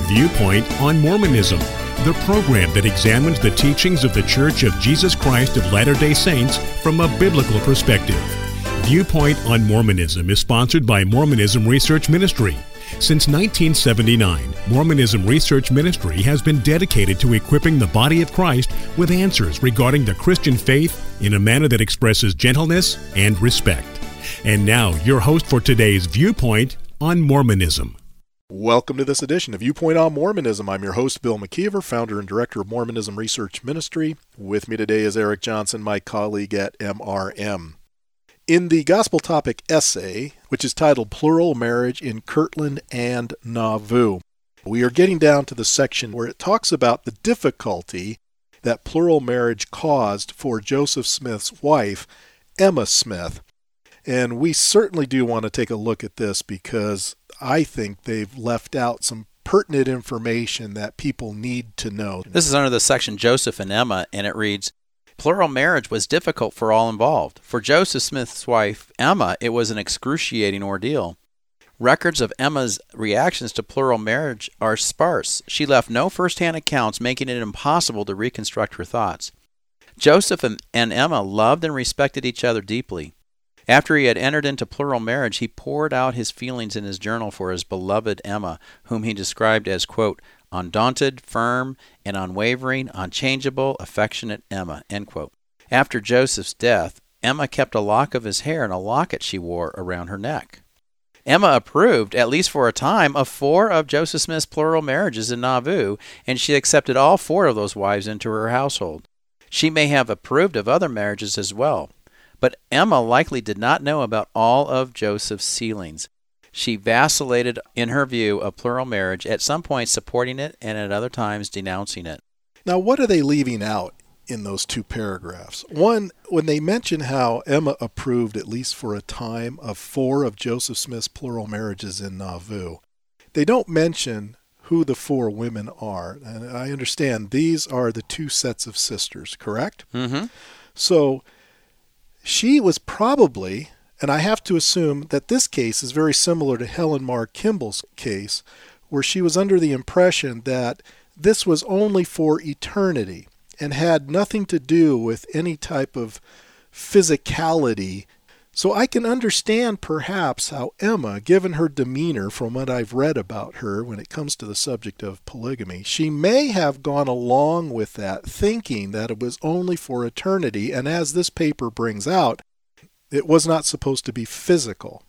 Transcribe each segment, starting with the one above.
Viewpoint on Mormonism, the program that examines the teachings of the Church of Jesus Christ of Latter-day Saints from a biblical perspective. Viewpoint on Mormonism is sponsored by Mormonism Research Ministry. Since 1979, Mormonism Research Ministry has been dedicated to equipping the body of Christ with answers regarding the Christian faith in a manner that expresses gentleness and respect. And now, your host for today's Viewpoint on Mormonism. Welcome to this edition of Viewpoint on Mormonism. I'm your host, Bill McKeever, founder and director of Mormonism Research Ministry. With me today is Eric Johnson, my colleague at MRM. In the Gospel Topic essay, which is titled Plural Marriage in Kirtland and Nauvoo, we are getting down to the section where it talks about the difficulty that plural marriage caused for Joseph Smith's wife, Emma Smith. And we certainly do want to take a look at this because I think they've left out some pertinent information that people need to know. This is under the section Joseph and Emma, and it reads, Plural marriage was difficult for all involved. For Joseph Smith's wife, Emma, it was an excruciating ordeal. Records of Emma's reactions to plural marriage are sparse. She left no first-hand accounts, making it impossible to reconstruct her thoughts. Joseph and Emma loved and respected each other deeply. After he had entered into plural marriage, he poured out his feelings in his journal for his beloved Emma, whom he described as, quote, undaunted, firm, and unwavering, unchangeable, affectionate Emma, end quote. After Joseph's death, Emma kept a lock of his hair in a locket she wore around her neck. Emma approved, at least for a time, of 4 of Joseph Smith's plural marriages in Nauvoo, and she accepted all 4 of those wives into her household. She may have approved of other marriages as well, but Emma likely did not know about all of Joseph's sealings. She vacillated in her view of plural marriage, at some points supporting it and at other times denouncing it. Now, what are they leaving out in those 2 paragraphs? One, when they mention how Emma approved, at least for a time, of 4 of Joseph Smith's plural marriages in Nauvoo, they don't mention who the 4 women are. And I understand these are the 2 sets of sisters, correct? Mm-hmm. So she was probably, and I have to assume that this case is very similar to Helen Mar Kimball's case, where she was under the impression that this was only for eternity and had nothing to do with any type of physicality. So I can understand perhaps how Emma, given her demeanor from what I've read about her when it comes to the subject of polygamy, she may have gone along with that, thinking that it was only for eternity, and as this paper brings out, it was not supposed to be physical.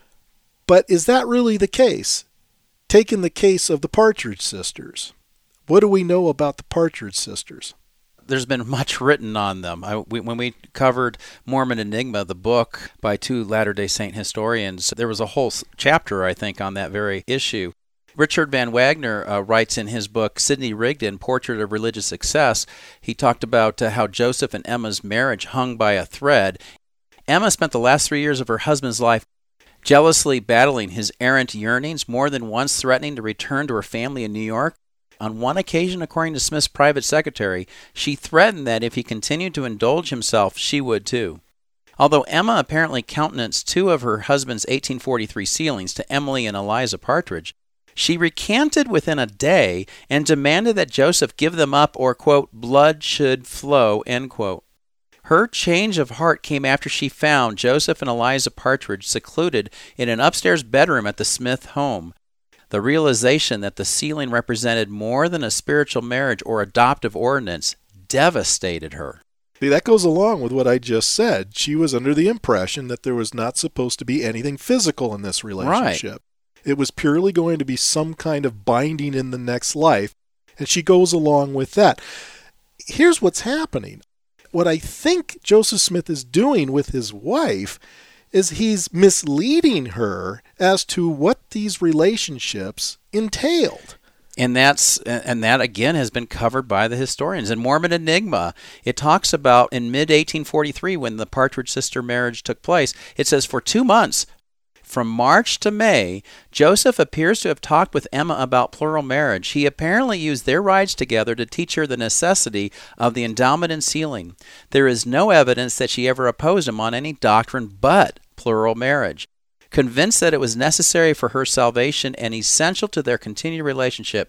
But is that really the case? Taking the case of the Partridge sisters, what do we know about the Partridge sisters? There's been much written on them. When we covered Mormon Enigma, the book by 2 Latter-day Saint historians, there was a whole chapter, I think, on that very issue. Richard Van Wagner writes in his book, Sidney Rigdon, Portrait of Religious Success, he talked about how Joseph and Emma's marriage hung by a thread. Emma spent the last 3 years of her husband's life jealously battling his errant yearnings, more than once threatening to return to her family in New York. On one occasion, according to Smith's private secretary, she threatened that if he continued to indulge himself, she would too. Although Emma apparently countenanced 2 of her husband's 1843 sealings to Emily and Eliza Partridge, she recanted within a day and demanded that Joseph give them up or, quote, blood should flow, end quote. Her change of heart came after she found Joseph and Eliza Partridge secluded in an upstairs bedroom at the Smith home. The realization that the sealing represented more than a spiritual marriage or adoptive ordinance devastated her. See, that goes along with what I just said. She was under the impression that there was not supposed to be anything physical in this relationship. Right. It was purely going to be some kind of binding in the next life, and she goes along with that. Here's what's happening. What I think Joseph Smith is doing with his wife is he's misleading her as to what these relationships entailed. And that again has been covered by the historians. In Mormon Enigma, it talks about in mid-1843 when the Partridge sister marriage took place, it says for 2 months, from March to May, Joseph appears to have talked with Emma about plural marriage. He apparently used their rides together to teach her the necessity of the endowment and sealing. There is no evidence that she ever opposed him on any doctrine but plural marriage. Convinced that it was necessary for her salvation and essential to their continued relationship,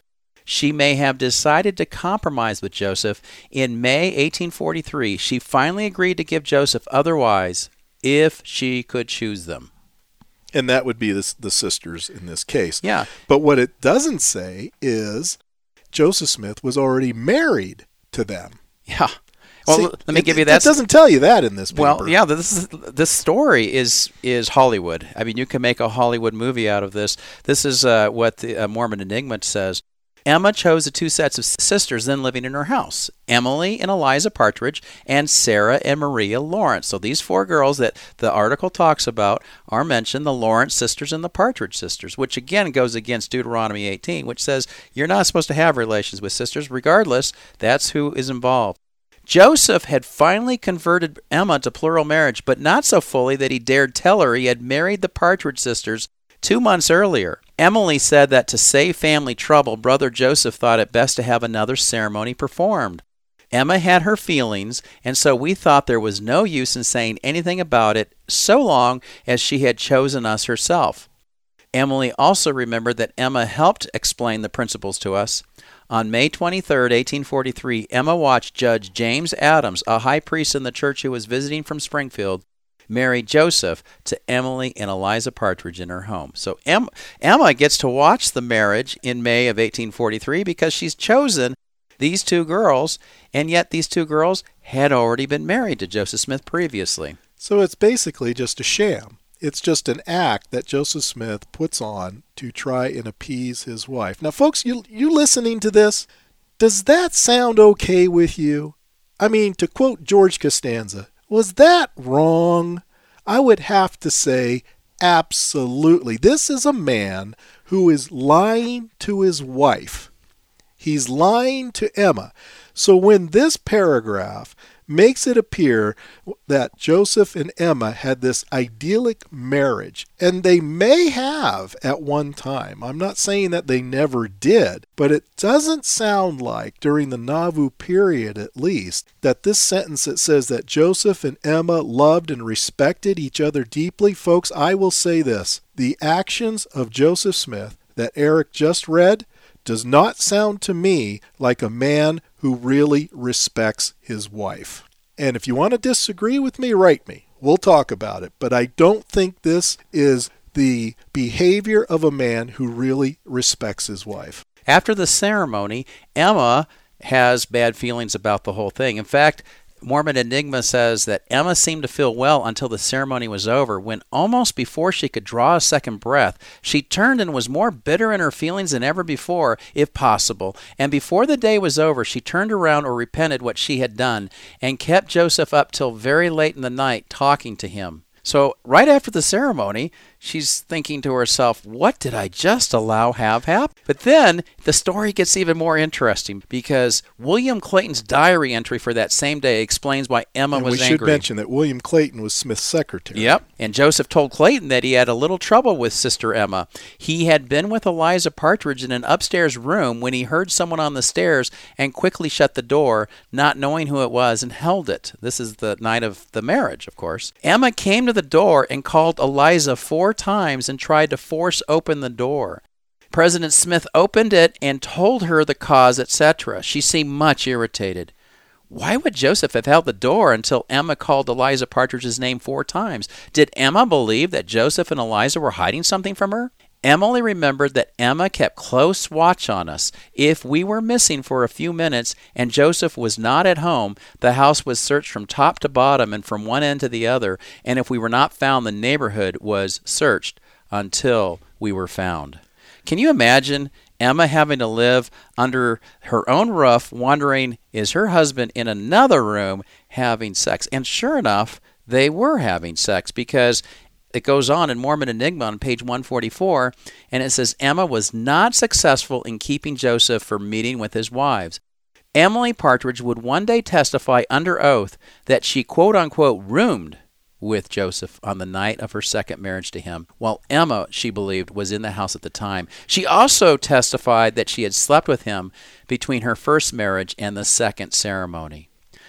she may have decided to compromise with Joseph. In May 1843, she finally agreed to give Joseph otherwise if she could choose them. And that would be the sisters in this case. Yeah. But what it doesn't say is Joseph Smith was already married to them. Yeah. Well, let me give you that. It doesn't tell you that in this paper. Well, yeah, this story is Hollywood. I mean, you can make a Hollywood movie out of this. This is what the Mormon Enigma says. Emma chose the two sets of sisters then living in her house, Emily and Eliza Partridge, and Sarah and Maria Lawrence. So these four girls that the article talks about are mentioned, the Lawrence sisters and the Partridge sisters, which again goes against Deuteronomy 18, which says you're not supposed to have relations with sisters. Regardless, that's who is involved. Joseph had finally converted Emma to plural marriage, but not so fully that he dared tell her he had married the Partridge sisters 2 months earlier. Emily said that to save family trouble, Brother Joseph thought it best to have another ceremony performed. Emma had her feelings, and so we thought there was no use in saying anything about it so long as she had chosen us herself. Emily also remembered that Emma helped explain the principles to us. On May 23, 1843, Emma watched Judge James Adams, a high priest in the church who was visiting from Springfield, marry Joseph to Emily and Eliza Partridge in her home. So Emma gets to watch the marriage in May of 1843 because she's chosen these two girls, and yet these two girls had already been married to Joseph Smith previously. So it's basically just a sham. It's just an act that Joseph Smith puts on to try and appease his wife. Now, folks, you listening to this, does that sound okay with you? I mean, to quote George Costanza, was that wrong? I would have to say absolutely. This is a man who is lying to his wife. He's lying to Emma. So when this paragraph makes it appear that Joseph and Emma had this idyllic marriage, and they may have at one time. I'm not saying that they never did, but it doesn't sound like, during the Nauvoo period at least, that this sentence that says that Joseph and Emma loved and respected each other deeply. Folks, I will say this. The actions of Joseph Smith that Eric just read does not sound to me like a man who really respects his wife. And if you want to disagree with me, write me. We'll talk about it. But I don't think this is the behavior of a man who really respects his wife. After the ceremony, Emma has bad feelings about the whole thing. In fact, Mormon Enigma says that Emma seemed to feel well until the ceremony was over, when almost before she could draw a second breath, she turned and was more bitter in her feelings than ever before, if possible. And before the day was over, she turned around or repented what she had done, and kept Joseph up till very late in the night talking to him. So right after the ceremony, she's thinking to herself, what did I just allow have happen? But then the story gets even more interesting, because William Clayton's diary entry for that same day explains why Emma was angry. We should mention that William Clayton was Smith's secretary. Yep. And Joseph told Clayton that he had a little trouble with Sister Emma. He had been with Eliza Partridge in an upstairs room when he heard someone on the stairs and quickly shut the door, not knowing who it was, and held it. This is the night of the marriage, of course. Emma came to the door and called Eliza 4 times and tried to force open the door. President Smith opened it and told her the cause, etc. She seemed much irritated. Why would Joseph have held the door until Emma called Eliza Partridge's name 4 times? Did Emma believe that Joseph and Eliza were hiding something from her? Emily remembered that Emma kept close watch on us. If we were missing for a few minutes and Joseph was not at home, the house was searched from top to bottom and from one end to the other, and if we were not found, the neighborhood was searched until we were found. Can you imagine Emma having to live under her own roof, wondering, is her husband in another room having sex? And sure enough, they were having sex, because it goes on in Mormon Enigma on page 144, and it says Emma was not successful in keeping Joseph from meeting with his wives. Emily Partridge would one day testify under oath that she quote-unquote roomed with Joseph on the night of her second marriage to him, while Emma, she believed, was in the house at the time. She also testified that she had slept with him between her first marriage and the second ceremony.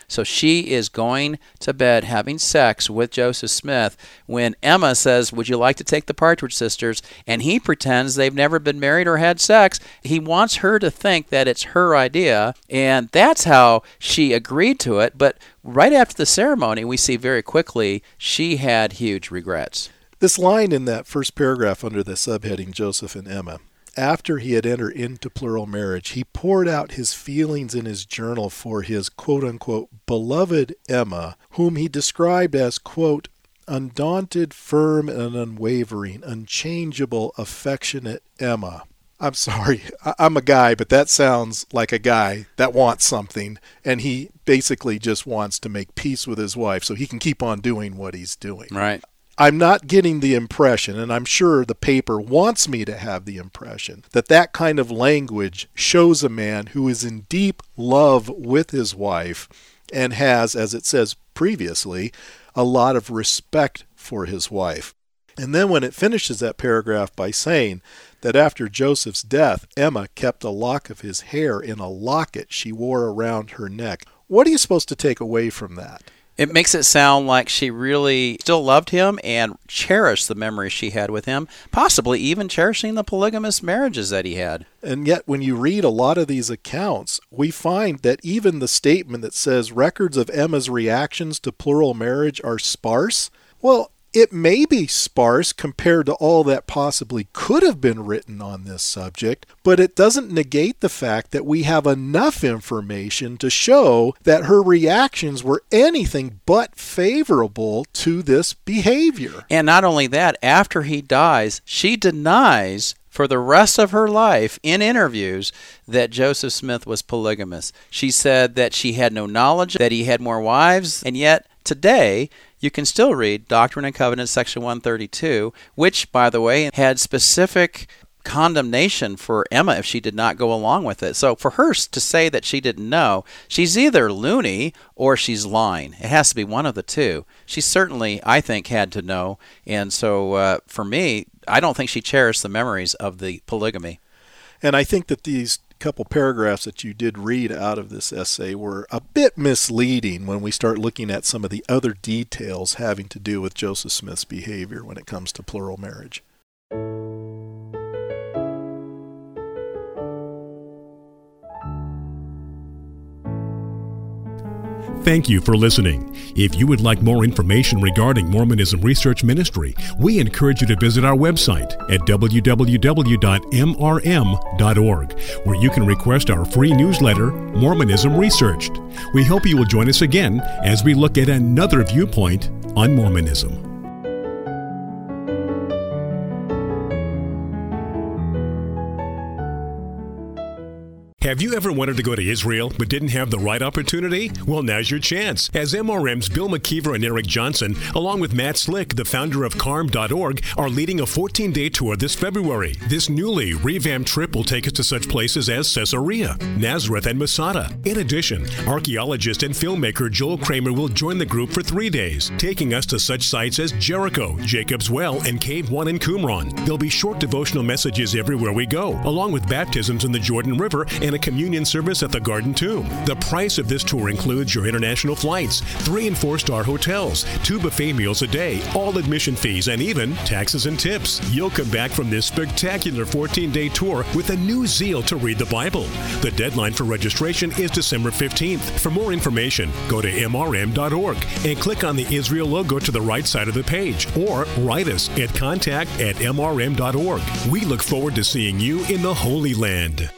So she is going to bed having sex with Joseph Smith when Emma says, "Would you like to take the Partridge Sisters?" And he pretends they've never been married or had sex. He wants her to think that it's her idea, and that's how she agreed to it. But right after the ceremony, we see very quickly she had huge regrets. This line in that first paragraph under the subheading Joseph and Emma, after he had entered into plural marriage, he poured out his feelings in his journal for his quote-unquote beloved Emma, whom he described as, quote, undaunted, firm, and unwavering, unchangeable, affectionate Emma. I'm sorry, I'm a guy, but that sounds like a guy that wants something, and he basically just wants to make peace with his wife so he can keep on doing what he's doing. Right. I'm not getting the impression, and I'm sure the paper wants me to have the impression, that that kind of language shows a man who is in deep love with his wife and has, as it says previously, a lot of respect for his wife. And then when it finishes that paragraph by saying that after Joseph's death, Emma kept a lock of his hair in a locket she wore around her neck, what are you supposed to take away from that? It makes it sound like she really still loved him and cherished the memories she had with him, possibly even cherishing the polygamous marriages that he had. And yet when you read a lot of these accounts, we find that even the statement that says records of Emma's reactions to plural marriage are sparse, well, it may be sparse compared to all that possibly could have been written on this subject, but it doesn't negate the fact that we have enough information to show that her reactions were anything but favorable to this behavior. And not only that, after he dies, she denies for the rest of her life in interviews that Joseph Smith was polygamous. She said that she had no knowledge that he had more wives, and yet today you can still read Doctrine and Covenants, section 132, which, by the way, had specific condemnation for Emma if she did not go along with it. So for her to say that she didn't know, she's either loony or she's lying. It has to be one of the two. She certainly, I think, had to know. And so for me, I don't think she cherished the memories of the polygamy. And I think that these couple paragraphs that you did read out of this essay were a bit misleading when we start looking at some of the other details having to do with Joseph Smith's behavior when it comes to plural marriage. Thank you for listening. If you would like more information regarding Mormonism Research Ministry, we encourage you to visit our website at www.mrm.org, where you can request our free newsletter, Mormonism Researched. We hope you will join us again as we look at another viewpoint on Mormonism. Have you ever wanted to go to Israel but didn't have the right opportunity? Well, now's your chance, as MRM's Bill McKeever and Eric Johnson, along with Matt Slick, the founder of CARM.org, are leading a 14-day tour this February. This newly revamped trip will take us to such places as Caesarea, Nazareth, and Masada. In addition, archaeologist and filmmaker Joel Kramer will join the group for 3 days, taking us to such sites as Jericho, Jacob's Well, and Cave 1 in Qumran. There'll be short devotional messages everywhere we go, along with baptisms in the Jordan River and a communion service at the Garden Tomb. The price of this tour includes your international flights, 3- and 4-star hotels, 2 buffet meals a day, all admission fees, and even taxes and tips. You'll come back from this spectacular 14-day tour with a new zeal to read the Bible. The deadline for registration is December 15th. For more information, go to mrm.org and click on the Israel logo to the right side of the page, or write us at contact@mrm.org. We look forward to seeing you in the Holy Land.